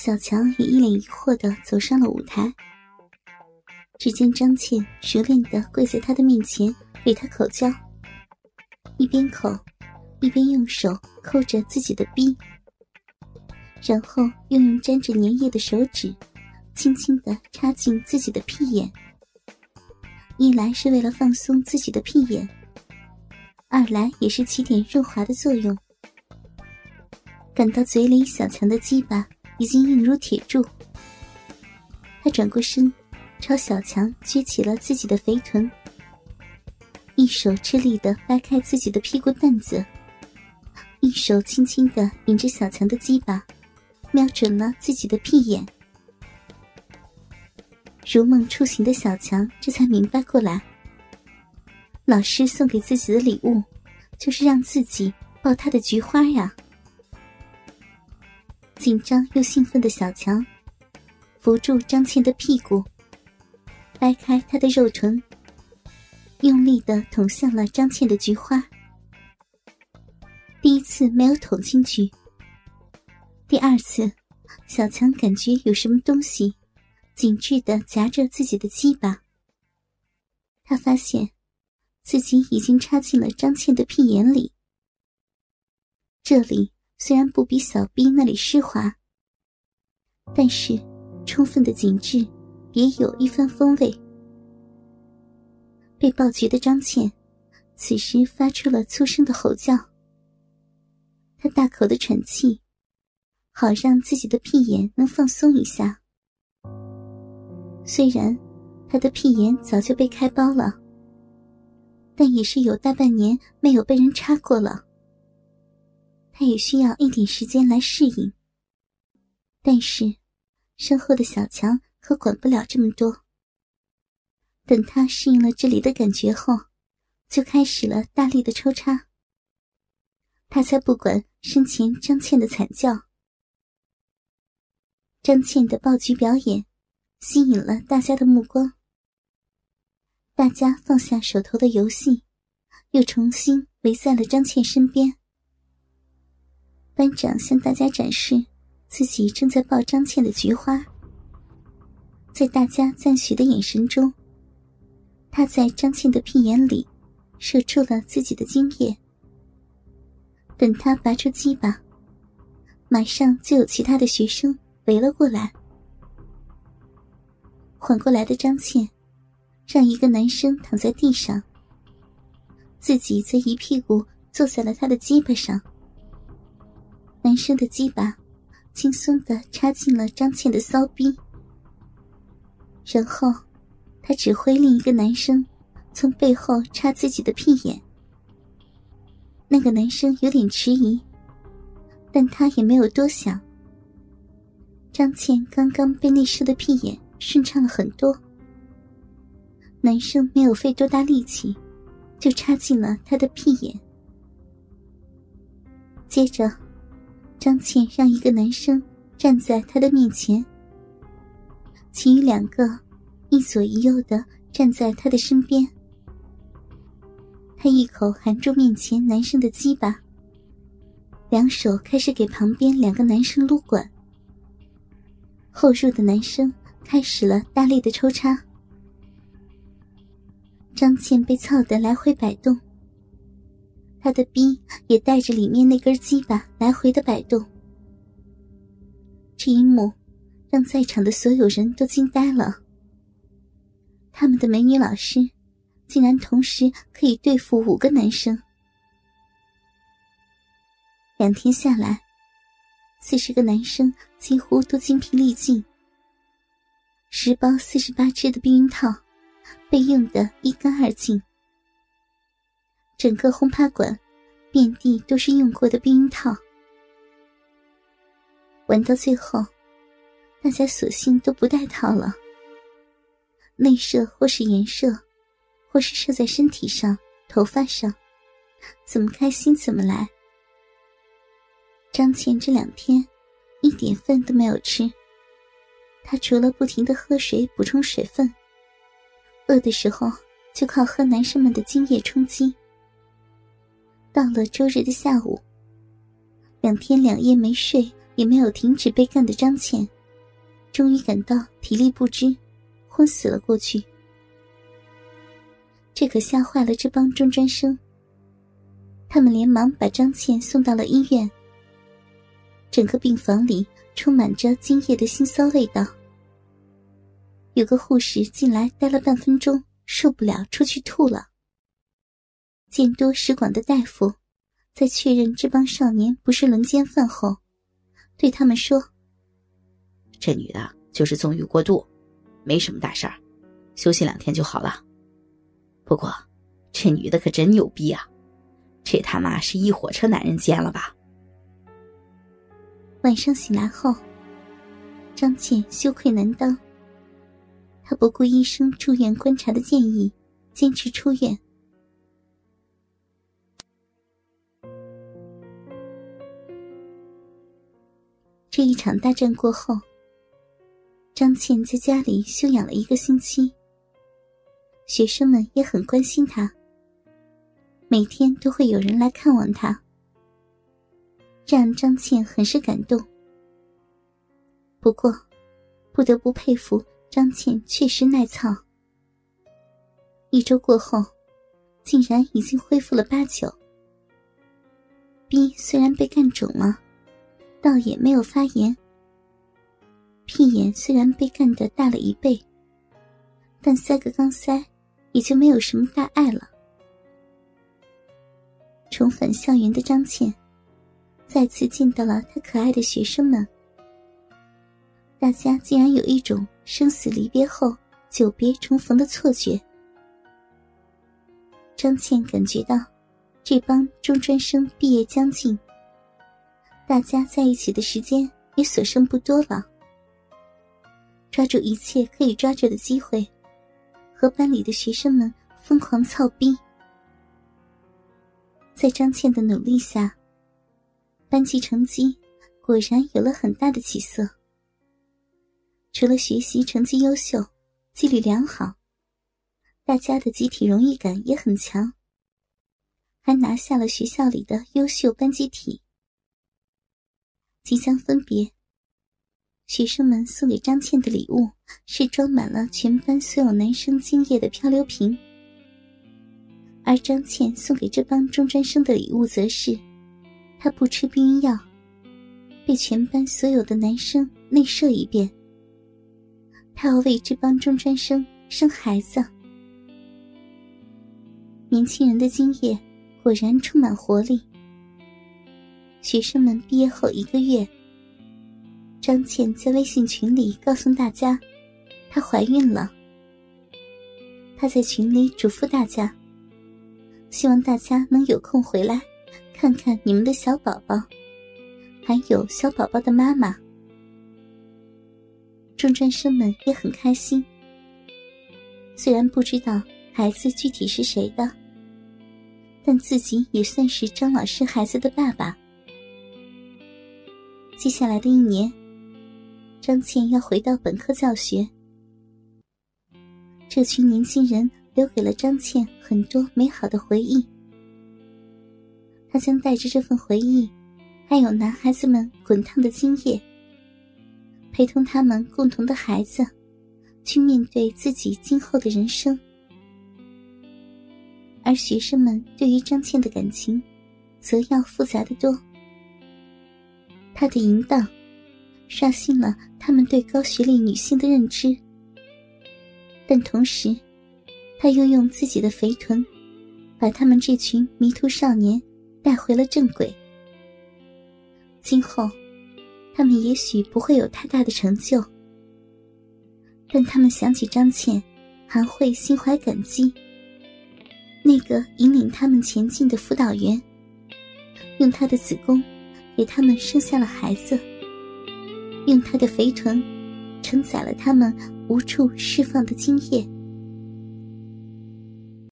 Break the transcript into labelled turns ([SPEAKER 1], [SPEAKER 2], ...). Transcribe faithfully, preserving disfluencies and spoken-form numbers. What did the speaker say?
[SPEAKER 1] 小强也一脸疑惑地走上了舞台。只见张倩熟练地跪在他的面前给他口交，一边口一边用手抠着自己的逼，然后又用沾着粘液的手指轻轻地插进自己的屁眼，一来是为了放松自己的屁眼，二来也是起点润滑的作用。感到嘴里小强的鸡巴已经硬如铁柱，他转过身朝小强撅起了自己的肥臀，一手吃力地掰开自己的屁股蛋子，一手轻轻地引着小强的鸡巴瞄准了自己的屁眼。如梦初醒的小强这才明白过来，老师送给自己的礼物就是让自己抱他的菊花呀。紧张又兴奋的小强扶住张倩的屁股，掰开她的肉臀，用力地捅向了张倩的菊花。第一次没有捅进去，第二次小强感觉有什么东西紧致地夹着自己的鸡巴，他发现自己已经插进了张倩的屁眼里。这里虽然不比小逼那里湿滑，但是充分的紧致别有一番风味。被暴菊的张倩此时发出了粗声的吼叫，她大口的喘气，好让自己的屁眼能放松一下。虽然她的屁眼早就被开包了，但也是有大半年没有被人插过了，她也需要一点时间来适应。但是身后的小强可管不了这么多，等他适应了这里的感觉后，就开始了大力的抽插。他才不管身前张倩的惨叫。张倩的爆菊表演吸引了大家的目光，大家放下手头的游戏，又重新围在了张倩身边。班长向大家展示自己正在抱张倩的菊花，在大家赞许的眼神中，他在张倩的屁眼里射出了自己的精液。等他拔出鸡巴，马上就有其他的学生围了过来。缓过来的张倩让一个男生躺在地上，自己则一屁股坐在了他的鸡巴上。男生的鸡巴轻松地插进了张倩的骚逼，然后他指挥另一个男生从背后插自己的屁眼。那个男生有点迟疑，但他也没有多想。张倩刚刚被内射的屁眼顺畅了很多，男生没有费多大力气就插进了他的屁眼。接着张倩让一个男生站在他的面前，其余两个一左一右地站在他的身边。他一口含住面前男生的鸡巴，两手开始给旁边两个男生撸管。后入的男生开始了大力的抽插，张倩被操得来回摆动，他的逼也带着里面那根鸡巴来回的摆动。这一幕让在场的所有人都惊呆了，他们的美女老师竟然同时可以对付五个男生。两天下来，四十个男生几乎都精疲力尽，十包四十八支的避孕套被用得一干二净，整个轰趴馆遍地都是用过的避孕套。玩到最后，大家索性都不戴套了，内射或是颜射，或是射在身体上、头发上，怎么开心怎么来。张倩这两天一点饭都没有吃，她除了不停地喝水补充水分，饿的时候就靠喝男生们的精液充饥。到了周日的下午，两天两夜没睡也没有停止被干的张倩，终于感到体力不支，昏死了过去。这可吓坏了这帮中专生，他们连忙把张倩送到了医院。整个病房里充满着精液的腥骚味道。有个护士进来待了半分钟，受不了出去吐了。见多识广的大夫在确认这帮少年不是轮奸犯后，对他们说：
[SPEAKER 2] 这女的就是纵欲过度，没什么大事儿，休息两天就好了。不过这女的可真牛逼啊，这他妈是一火车男人奸了吧。
[SPEAKER 1] 晚上醒来后，张倩羞愧难当，她不顾医生住院观察的建议，坚持出院。这一场大战过后，张倩在家里休养了一个星期，学生们也很关心她，每天都会有人来看望她，这让张倩很是感动。不过不得不佩服张倩确实耐操，一周过后竟然已经恢复了八九。逼虽然被干肿了，倒也没有发炎，屁眼虽然被干得大了一倍，但塞个钢塞也就没有什么大碍了。重返校园的张倩再次见到了她可爱的学生们，大家竟然有一种生死离别后久别重逢的错觉。张倩感觉到这帮中专生毕业将近，大家在一起的时间也所剩不多了，抓住一切可以抓住的机会，和班里的学生们疯狂操逼。在张倩的努力下，班级成绩果然有了很大的起色。除了学习成绩优秀，纪律良好，大家的集体荣誉感也很强，还拿下了学校里的优秀班集体。即将分别，学生们送给张倩的礼物是装满了全班所有男生精液的漂流瓶，而张倩送给这帮中专生的礼物则是她不吃避孕药，被全班所有的男生内射一遍。她要为这帮中专生生孩子。年轻人的精液果然充满活力。学生们毕业后一个月，张倩在微信群里告诉大家她怀孕了。她在群里嘱咐大家，希望大家能有空回来看看你们的小宝宝，还有小宝宝的妈妈。中专生们也很开心，虽然不知道孩子具体是谁的，但自己也算是张老师孩子的爸爸。接下来的一年，张倩要回到本科教学。这群年轻人留给了张倩很多美好的回忆，她将带着这份回忆，还有男孩子们滚烫的精液，陪同他们共同的孩子，去面对自己今后的人生。而学生们对于张倩的感情，则要复杂得多。她的淫荡刷新了他们对高学历女性的认知，但同时她又用自己的肥臀把他们这群迷途少年带回了正轨。今后他们也许不会有太大的成就，但他们想起张倩还会心怀感激。那个引领他们前进的辅导员，用他的子宫给他们生下了孩子，用他的肥臀承载了他们无处释放的精液。